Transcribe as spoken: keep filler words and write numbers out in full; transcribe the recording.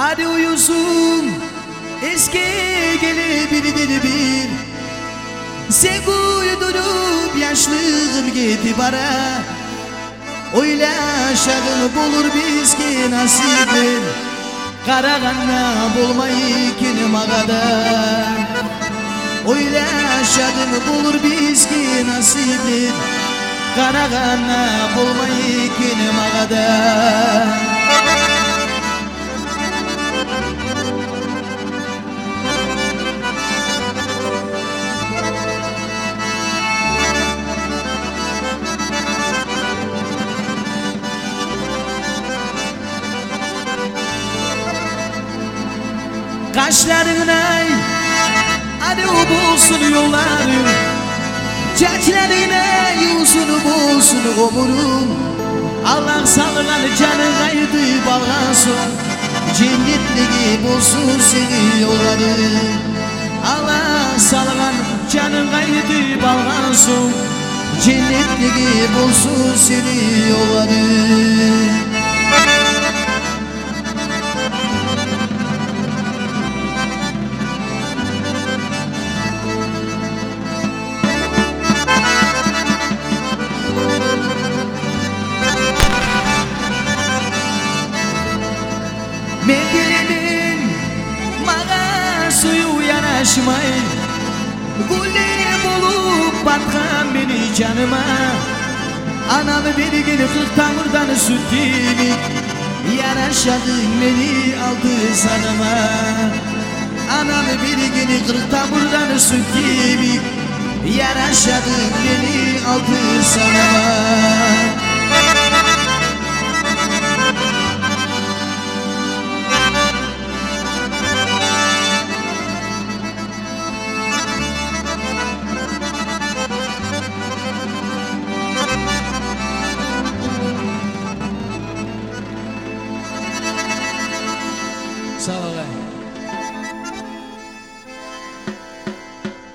Hadi uyusun eski gele bir dedi bir. Sen uyudurup yaşlığım gitti bara. Oyla aşağın bulur bizge nasibin. Karaganda bulmayı kinim ağada. Oyla aşağın bulur bizge nasibin. Karaganda bulmayı kinim ağada. Kaşlarına hadi o bulsun yolları. Çeçlerine yüzünü bulsun umurum. Allah salgan canın kaydı balgansın. Cennetligi bulsun seni yolları. Allah salgan canın kaydı balgansın. Cennetligi bulsun seni yolları. Mendilimin mağa suyu yanaşmayın. Gülüm olup batkan beni canıma. Anam beni geri kırk tamırdan süt gibi. Yanaşadın beni aldı sanıma. Anam beni geri kırk tamırdan süt gibi. Yanaşadın beni aldı sanıma.